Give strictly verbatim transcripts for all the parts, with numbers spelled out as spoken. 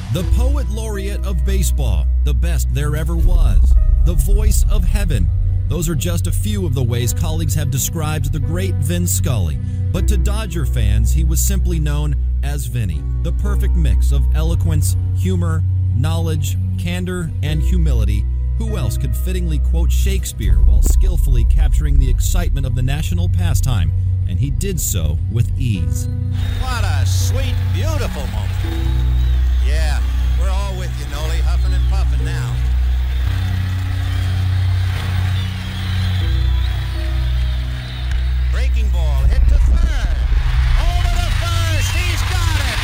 The poet laureate of baseball, the best there ever was, the voice of heaven. Those are just a few of the ways colleagues have described the great Vin Scully. But to Dodger fans, he was simply known as Vinny, the perfect mix of eloquence, humor, knowledge, candor, and humility. Who else could fittingly quote Shakespeare while skillfully capturing the excitement of the national pastime? And he did so with ease. What a sweet, beautiful moment. Yeah, we're all with you, Noli, huffing and puffing now. Breaking ball, hit to third. Over to first, he's got it!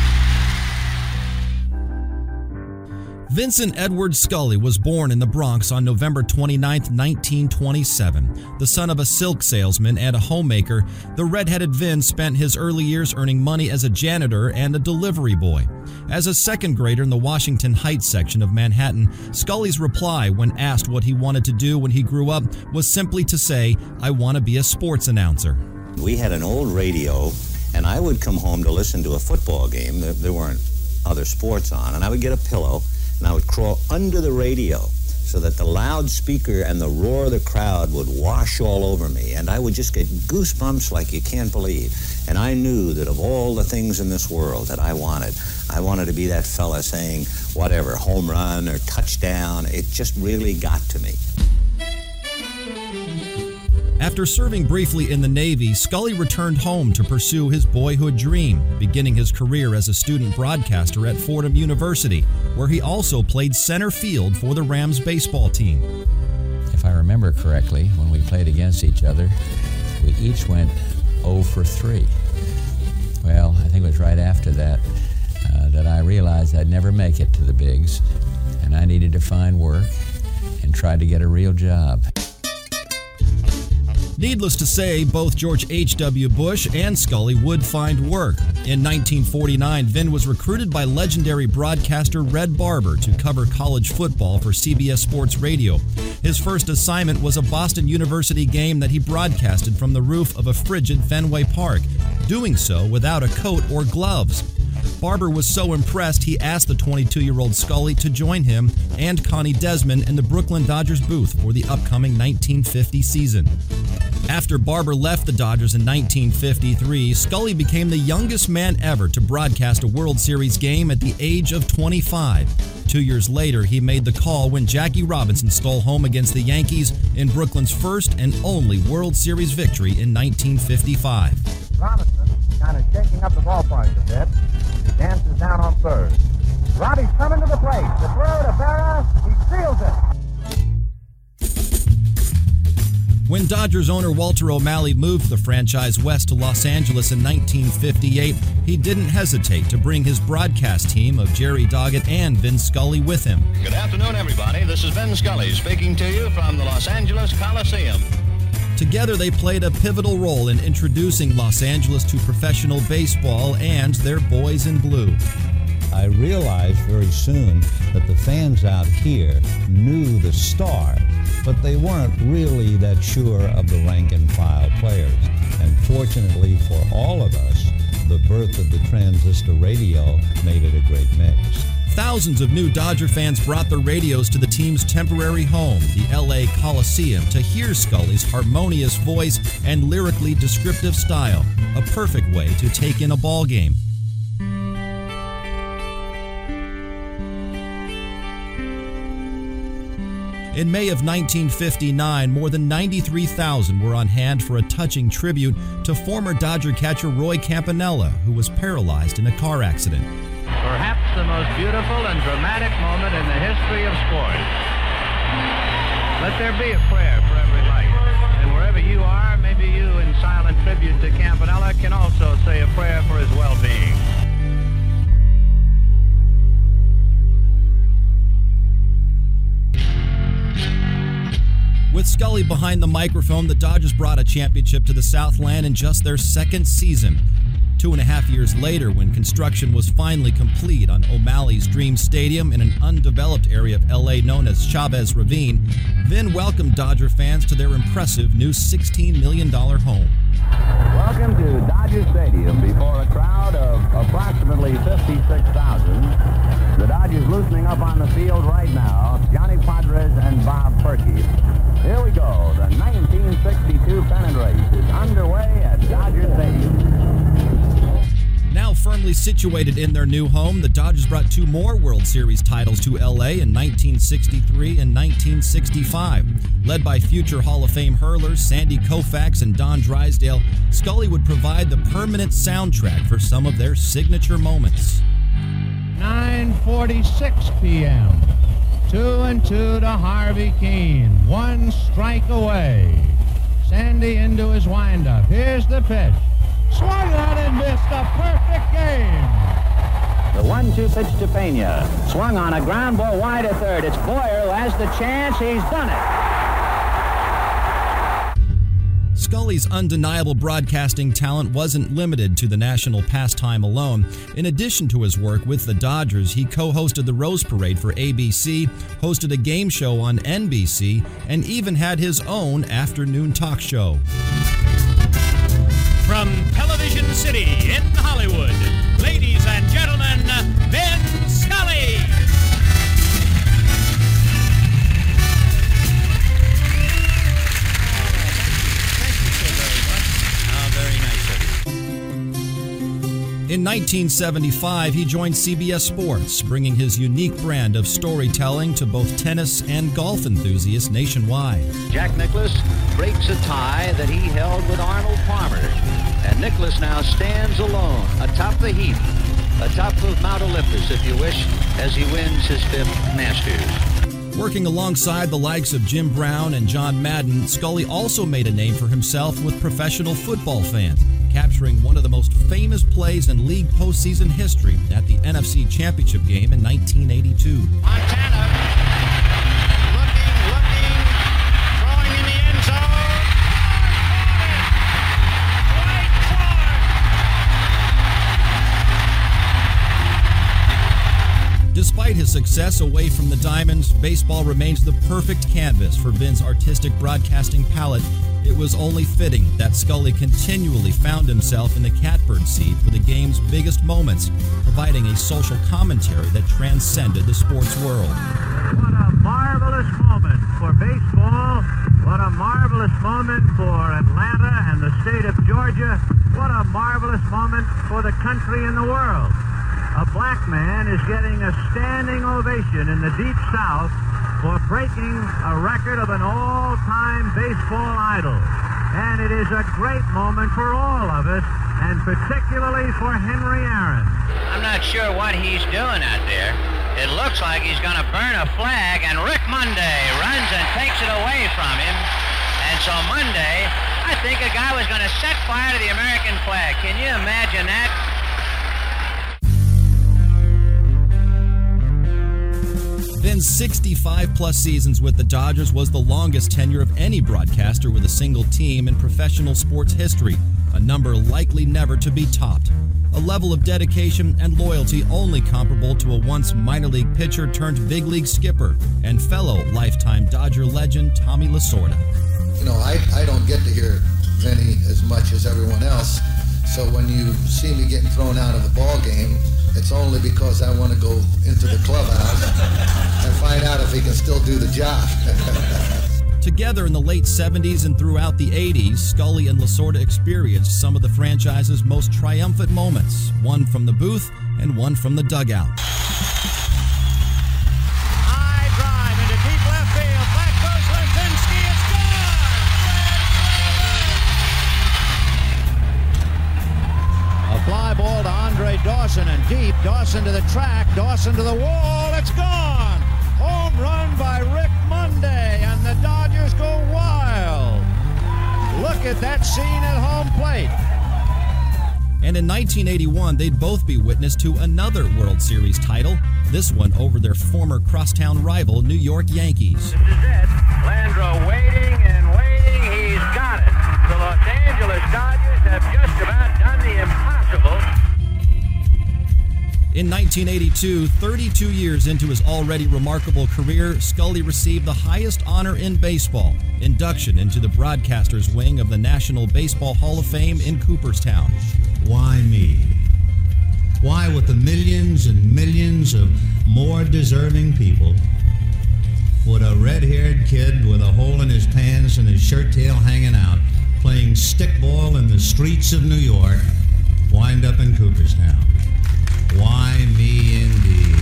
Vincent Edward Scully was born in the Bronx on November twenty-ninth, nineteen twenty-seven. The son of a silk salesman and a homemaker, the red-headed Vin spent his early years earning money as a janitor and a delivery boy. As a second grader in the Washington Heights section of Manhattan, Scully's reply when asked what he wanted to do when he grew up was simply to say, "I want to be a sports announcer." We had an old radio, and I would come home to listen to a football game. There weren't other sports on, and I would get a pillow, and I would crawl under the radio so that the loudspeaker and the roar of the crowd would wash all over me, and I would just get goosebumps like you can't believe. And I knew that of all the things in this world that I wanted, I wanted to be that fella saying whatever, home run or touchdown. It just really got to me. After serving briefly in the Navy, Scully returned home to pursue his boyhood dream, beginning his career as a student broadcaster at Fordham University, where he also played center field for the Rams baseball team. If I remember correctly, when we played against each other, we each went oh for three. Well, I think it was right after that uh, that I realized I'd never make it to the bigs, and I needed to find work and try to get a real job. Needless to say, both George H W. Bush and Scully would find work. In nineteen forty-nine, Vin was recruited by legendary broadcaster Red Barber to cover college football for C B S Sports Radio. His first assignment was a Boston University game that he broadcasted from the roof of a frigid Fenway Park, doing so without a coat or gloves. Barber was so impressed he asked the twenty-two-year-old Scully to join him and Connie Desmond in the Brooklyn Dodgers booth for the upcoming nineteen fifty season. After Barber left the Dodgers in nineteen fifty-three, Scully became the youngest man ever to broadcast a World Series game at the age of twenty-five. Two years later, he made the call when Jackie Robinson stole home against the Yankees in Brooklyn's first and only World Series victory in nineteen fifty-five. Robinson kind of shaking up the ballpark a bit. He dances down on third. Robbie's coming to the plate. The throw to Berra. He steals it. When Dodgers owner Walter O'Malley moved the franchise west to Los Angeles in nineteen fifty-eight, he didn't hesitate to bring his broadcast team of Jerry Doggett and Vin Scully with him. Good afternoon, everybody. This is Vin Scully speaking to you from the Los Angeles Coliseum. Together, they played a pivotal role in introducing Los Angeles to professional baseball and their boys in blue. I realized very soon that the fans out here knew the star, but they weren't really that sure of the rank-and-file players. And fortunately for all of us, the birth of the transistor radio made it a great mix. Thousands of new Dodger fans brought their radios to the team's temporary home, the L A Coliseum, to hear Scully's harmonious voice and lyrically descriptive style, a perfect way to take in a ball game. In May of nineteen fifty-nine, more than ninety-three thousand were on hand for a touching tribute to former Dodger catcher Roy Campanella, who was paralyzed in a car accident. Perhaps the most beautiful and dramatic moment in the history of sports. Let there be a prayer for every life. And wherever you are, maybe you, in silent tribute to Campanella, can also say a prayer for his well-being. With Scully behind the microphone, the Dodgers brought a championship to the Southland in just their second season. Two and a half years later, when construction was finally complete on O'Malley's Dream Stadium in an undeveloped area of L A known as Chavez Ravine, Vin welcomed Dodger fans to their impressive new sixteen million dollars home. Welcome to Dodger Stadium before a crowd of approximately fifty-six thousand. loosening up on the field right now. Johnny Padres and Bob Perky. Here we go. The nineteen sixty-two pennant race is underway at Dodger Stadium. Now firmly situated in their new home, the Dodgers brought two more World Series titles to L A in nineteen sixty-three and nineteen sixty-five. Led by future Hall of Fame hurlers Sandy Koufax and Don Drysdale, Scully would provide the permanent soundtrack for some of their signature moments. nine forty-six p.m. Two and two to Harvey Keene. One strike away. Sandy into his windup. Here's the pitch. Swung on and missed. A perfect game. The one two pitch to Pena. Swung on a ground ball wide to third. It's Boyer who has the chance. He's done it. Scully's undeniable broadcasting talent wasn't limited to the national pastime alone. In addition to his work with the Dodgers, he co-hosted the Rose Parade for A B C, hosted a game show on N B C, and even had his own afternoon talk show. From Television City in Hollywood, ladies and gentlemen, Vin Scully. In nineteen seventy-five, he joined C B S Sports, bringing his unique brand of storytelling to both tennis and golf enthusiasts nationwide. Jack Nicklaus breaks a tie that he held with Arnold Palmer. And Nicklaus now stands alone atop the heap, atop of Mount Olympus, if you wish, as he wins his fifth Masters. Working alongside the likes of Jim Brown and John Madden, Scully also made a name for himself with professional football fans, capturing one of the most famous plays in league postseason history at the N F C Championship game in nineteen eighty-two. Montana looking, looking, throwing in the end zone. Despite his success away from the diamonds, baseball remains the perfect canvas for Vin's artistic broadcasting palette. It was only fitting that Scully continually found himself in the catbird seat for the game's biggest moments, providing a social commentary that transcended the sports world. What a marvelous moment for baseball. What a marvelous moment for Atlanta and the state of Georgia. What a marvelous moment for the country and the world. A black man is getting a standing ovation in the Deep South for breaking a record of an all-time baseball idol. And it is a great moment for all of us, and particularly for Henry Aaron. I'm not sure what he's doing out there. It looks like he's going to burn a flag, and Rick Monday runs and takes it away from him. And so Monday, I think a guy was going to set fire to the American flag. Can you imagine that? Vin's sixty-five plus seasons with the Dodgers was the longest tenure of any broadcaster with a single team in professional sports history, a number likely never to be topped. A level of dedication and loyalty only comparable to a once minor league pitcher turned big league skipper and fellow lifetime Dodger legend Tommy Lasorda. You know, I, I don't get to hear Vinny as much as everyone else, so when you see me getting thrown out of the ball game, it's only because I want to go into the clubhouse and find out if he can still do the job. Together in the late seventies and throughout the eighties, Scully and Lasorda experienced some of the franchise's most triumphant moments, one from the booth and one from the dugout. High drive into deep left field. Back goes Lisinski. It's gone. A fly ball to Andre Dawson, and deep. Dawson to the track. Dawson to the wall. It's gone. Home run by Rick Monday, and the Dodgers go wild. Look at that scene at home plate. And in nineteen eighty-one, they'd both be witness to another World Series title, this one over their former crosstown rival, New York Yankees. This is it. Landro waiting and waiting. He's got it. The Los Angeles Dodgers have just about done the impossible. In nineteen eighty-two, thirty-two years into his already remarkable career, Scully received the highest honor in baseball, induction into the broadcasters wing of the National Baseball Hall of Fame in Cooperstown. Why me? Why, with the millions and millions of more deserving people, would a red-haired kid with a hole in his pants and his shirt tail hanging out, playing stickball in the streets of New York, wind up in Cooperstown? Why me indeed?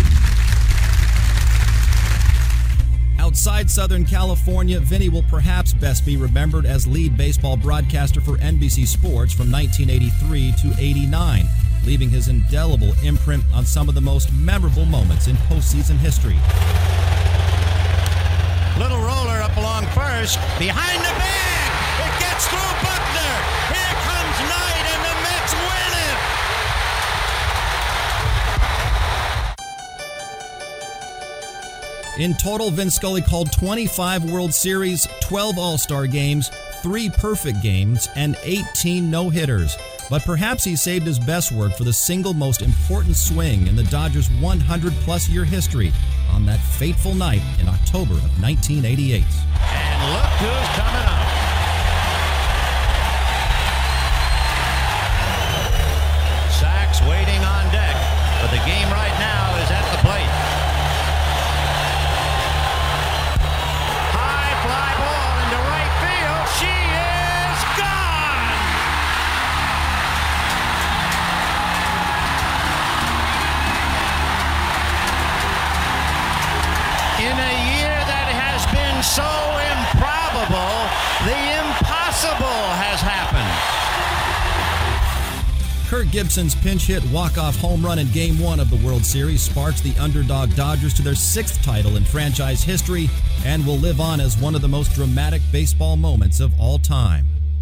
Outside Southern California, Vinny will perhaps best be remembered as lead baseball broadcaster for N B C Sports from nineteen eighty-three to eighty-nine, leaving his indelible imprint on some of the most memorable moments in postseason history. Little roller up along first, behind the bag, it gets through Buckner. Here comes Knight, and the Mets win it. In total, Vin Scully called twenty-five World Series, twelve All-Star games, three perfect games, and eighteen no-hitters. But perhaps he saved his best work for the single most important swing in the Dodgers' one hundred plus year history on that fateful night in October of nineteen eighty-eight. And look who's coming up. Sachs waiting on deck, but the game right now is at the plate. High fly ball into right field. She is gone! In a year that has been so improbable, the impossible has happened. Kirk Gibson's pinch hit walk-off home run in Game one of the World Series sparks the underdog Dodgers to their sixth title in franchise history and will live on as one of the most dramatic baseball moments of all time.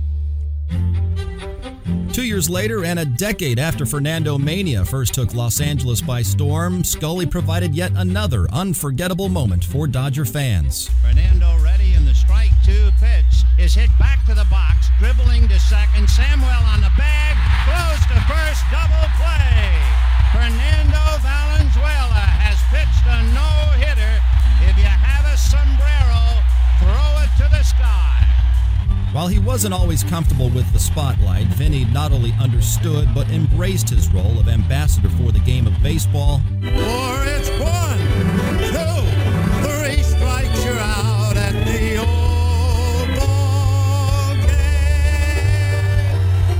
Two years later, and a decade after Fernando Mania first took Los Angeles by storm, Scully provided yet another unforgettable moment for Dodger fans. Fernando ready, and the strike two pitch is hit back to the box, dribbling to second. Samuel on the bag, throws to first, double play. Fernando Valenzuela has pitched a no-hitter. If you have a sombrero, throw it to the sky. While he wasn't always comfortable with the spotlight, Vinny not only understood but embraced his role of ambassador for the game of baseball. For it's one, two, three strikes, you're out at the old ball game.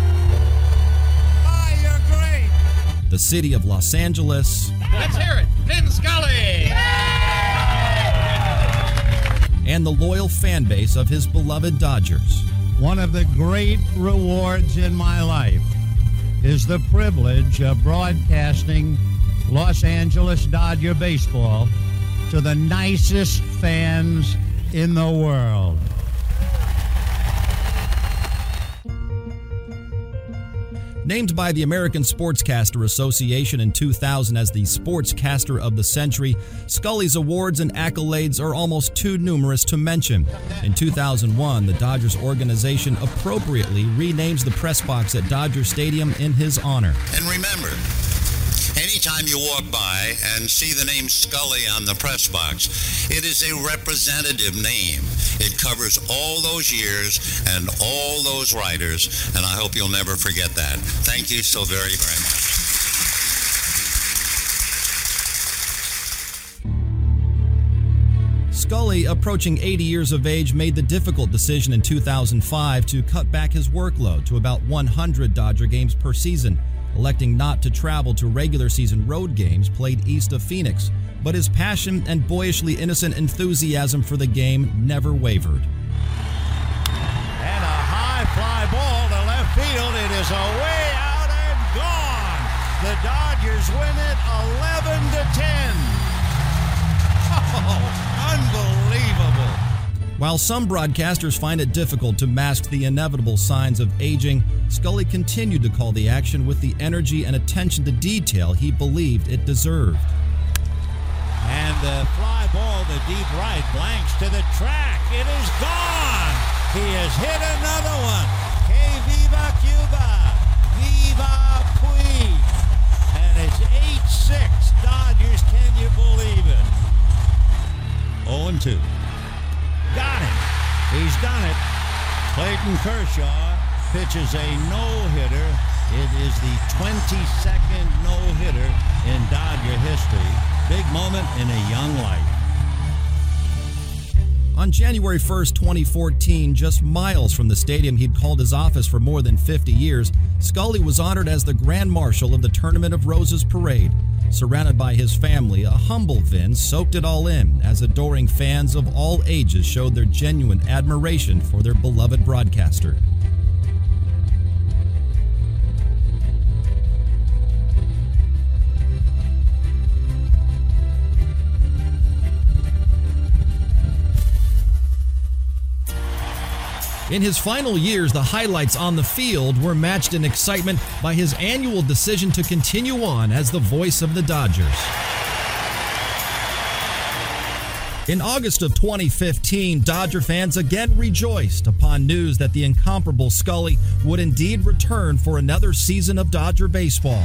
Ah, you're great. The city of Los Angeles. Let's hear it. Vin Scully. And the loyal fan base of his beloved Dodgers. One of the great rewards in my life is the privilege of broadcasting Los Angeles Dodger baseball to the nicest fans in the world. Named by the American Sportscaster Association in two thousand as the Sportscaster of the Century, Scully's awards and accolades are almost too numerous to mention. In two thousand one, the Dodgers organization appropriately renames the press box at Dodger Stadium in his honor. And remember, anytime you walk by and see the name Scully on the press box, it is a representative name. It covers all those years and all those writers, and I hope you'll never forget that. Thank you so very, very much. Scully, approaching eighty years of age, made the difficult decision in two thousand five to cut back his workload to about one hundred Dodger games per season, electing not to travel to regular season road games played east of Phoenix. But his passion and boyishly innocent enthusiasm for the game never wavered. And a high fly ball to left field. It is away out and gone. The Dodgers win it eleven to ten. Oh, unbelievable. While some broadcasters find it difficult to mask the inevitable signs of aging, Scully continued to call the action with the energy and attention to detail he believed it deserved. And the fly ball to deep right, blanks to the track. It is gone. He has hit another one. Que viva Cuba. Viva Puig. And it's eight six Dodgers. Can you believe it? oh and two. Got it. He's done it. Clayton Kershaw pitches a no-hitter It is the twenty-second no-hitter in Dodger history. Big moment in a young life. On January first, twenty fourteen, just miles from the stadium he'd called his office for more than fifty years, Scully was honored as the Grand Marshal of the Tournament of Roses parade. Surrounded by his family, a humble Vin soaked it all in as adoring fans of all ages showed their genuine admiration for their beloved broadcaster. In his final years, the highlights on the field were matched in excitement by his annual decision to continue on as the voice of the Dodgers. In August of twenty fifteen, Dodger fans again rejoiced upon news that the incomparable Scully would indeed return for another season of Dodger baseball.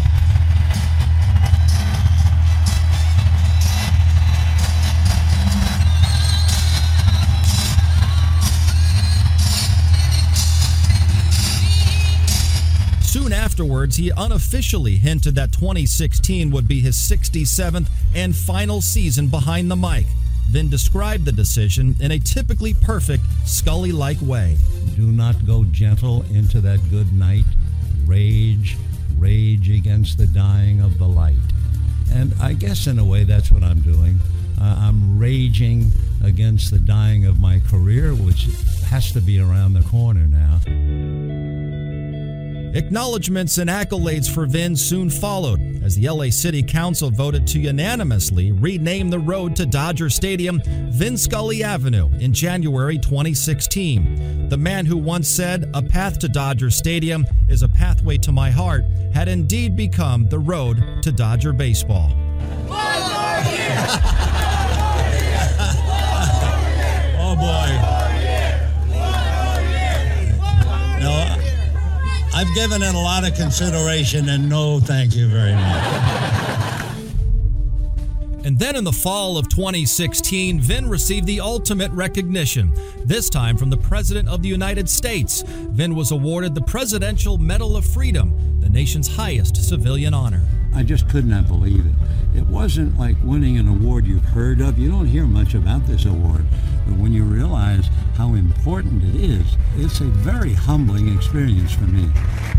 Soon afterwards, he unofficially hinted that twenty sixteen would be his sixty-seventh and final season behind the mic, then described the decision in a typically perfect Scully-like way. Do not go gentle into that good night. Rage, rage against the dying of the light. And I guess in a way that's what I'm doing. Uh, I'm raging against the dying of my career, which has to be around the corner now. Acknowledgements and accolades for Vin soon followed as the L A City Council voted to unanimously rename the road to Dodger Stadium Vin Scully Avenue in January twenty sixteen. The man who once said, "A path to Dodger Stadium is a pathway to my heart," had indeed become the road to Dodger baseball. Oh boy. No, I've given it a lot of consideration, and no, thank you very much. And then in the fall of twenty sixteen, Vin received the ultimate recognition, this time from the President of the United States. Vin was awarded the Presidential Medal of Freedom, the nation's highest civilian honor. I just could not believe it. It wasn't like winning an award you've heard of. You don't hear much about this award. But when you realize how important it is, it's a very humbling experience for me.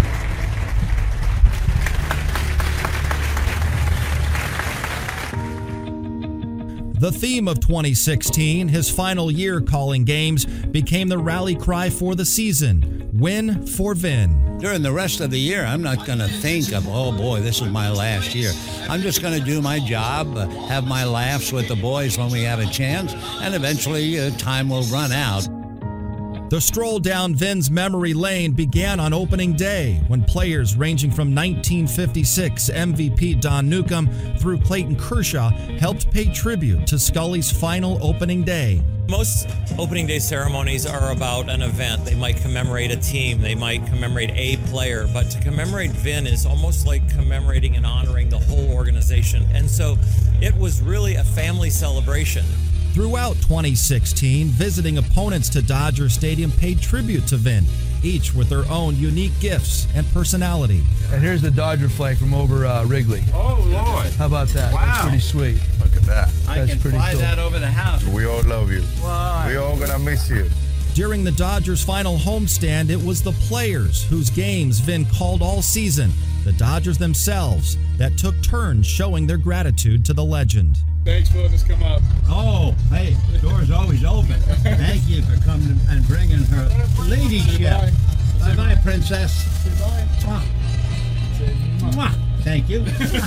The theme of twenty sixteen, his final year calling games, became the rally cry for the season: win for Vin. During the rest of the year, I'm not going to think of, oh boy, this is my last year. I'm just going to do my job, uh, have my laughs with the boys when we have a chance, and eventually uh, time will run out. The stroll down Vin's memory lane began on opening day, when players ranging from nineteen fifty-six M V P Don Newcombe through Clayton Kershaw helped pay tribute to Scully's final opening day. Most opening day ceremonies are about an event. They might commemorate a team, they might commemorate a player, but to commemorate Vin is almost like commemorating and honoring the whole organization. And so it was really a family celebration. Throughout twenty sixteen, visiting opponents to Dodger Stadium paid tribute to Vin, each with their own unique gifts and personality. And here's the Dodger flag from over uh, Wrigley. Oh, Lord. How about that? Wow. That's pretty sweet. Look at that. I That's can pretty fly cool. that over the house. We all love you. Why? We all gonna miss you. During the Dodgers' final homestand, it was the players whose games Vin called all season, the Dodgers themselves, that took turns showing their gratitude to the legend. Thanks for letting us come up. Oh, hey, door's always open. Thank you for coming and bringing her ladyship. Bye-bye, princess. Goodbye. Mwah. Mwah. Thank you.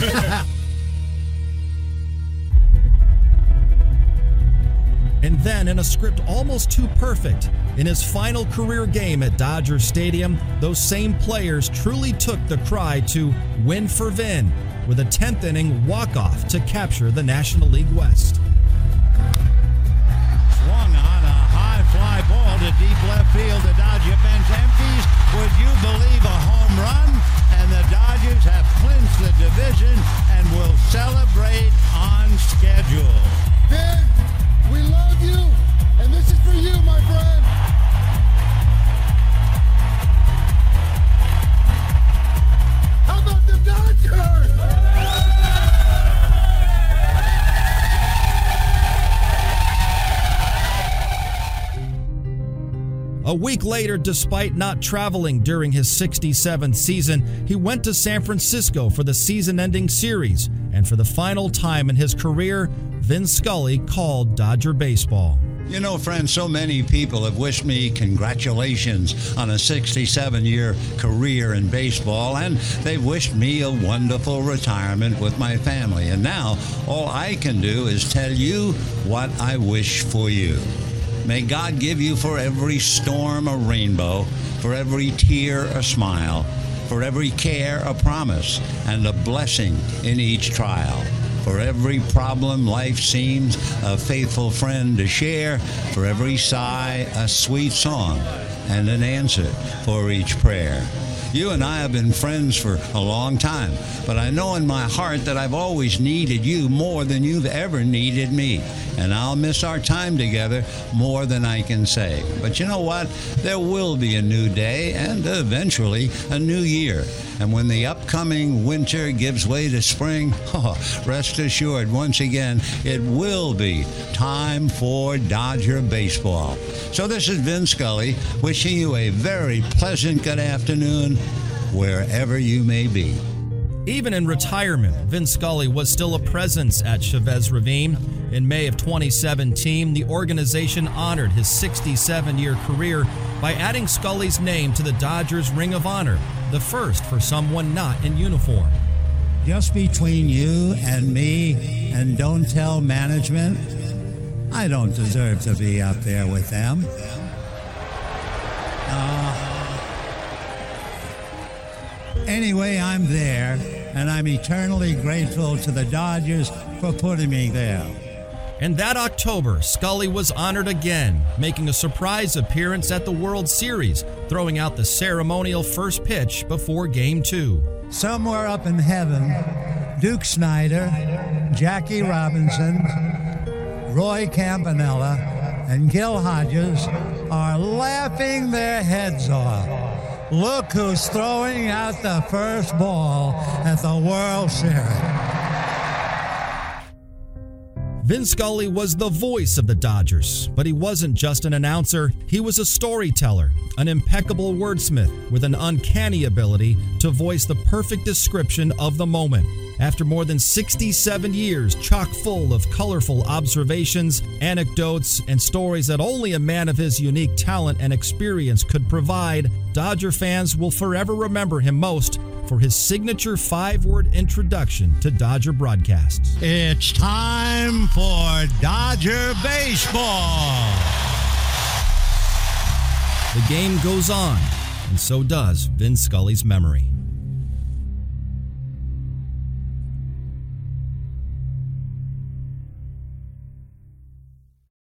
And then, in a script almost too perfect, in his final career game at Dodger Stadium, those same players truly took the cry to win for Vin with a tenth inning walk-off to capture the National League West. Swung on a high fly ball to deep left field. The Dodger bench empties. Would you believe a home run? And the Dodgers have clinched the division and will celebrate on schedule. Vin, we love you, and this is for you, my friend. A week later, despite not traveling during his sixty-seventh season, he went to San Francisco for the season-ending series, and for the final time in his career, Vin Scully called Dodger baseball. You know, friends, so many people have wished me congratulations on a sixty-seven-year career in baseball, and they've wished me a wonderful retirement with my family. And now, all I can do is tell you what I wish for you. May God give you for every storm a rainbow, for every tear a smile, for every care a promise, and a blessing in each trial. For every problem life seems a faithful friend to share, for every sigh a sweet song, and an answer for each prayer. You and I have been friends for a long time, but I know in my heart that I've always needed you more than you've ever needed me. And I'll miss our time together more than I can say. But you know what? There will be a new day and eventually a new year. And when the upcoming winter gives way to spring, oh, rest assured, once again, it will be time for Dodger baseball. So this is Vin Scully wishing you a very pleasant good afternoon wherever you may be. Even in retirement, Vin Scully was still a presence at Chavez Ravine. In May of twenty seventeen, the organization honored his sixty-seven-year career by adding Scully's name to the Dodgers Ring of Honor, the first for someone not in uniform. Just between you and me, and don't tell management, I don't deserve to be up there with them. Uh, anyway, I'm there, and I'm eternally grateful to the Dodgers for putting me there. And that October, Scully was honored again, making a surprise appearance at the World Series, throwing out the ceremonial first pitch before Game two. Somewhere up in heaven, Duke Snider, Jackie Robinson, Roy Campanella, and Gil Hodges are laughing their heads off. Look who's throwing out the first ball at the World Series. Vin Scully was the voice of the Dodgers, but he wasn't just an announcer. He was a storyteller, an impeccable wordsmith with an uncanny ability to voice the perfect description of the moment. After more than sixty-seven years, chock full of colorful observations, anecdotes, and stories that only a man of his unique talent and experience could provide, Dodger fans will forever remember him most for his signature five-word introduction to Dodger broadcasts. It's time for Dodger baseball. The game goes on, and so does Vin Scully's memory.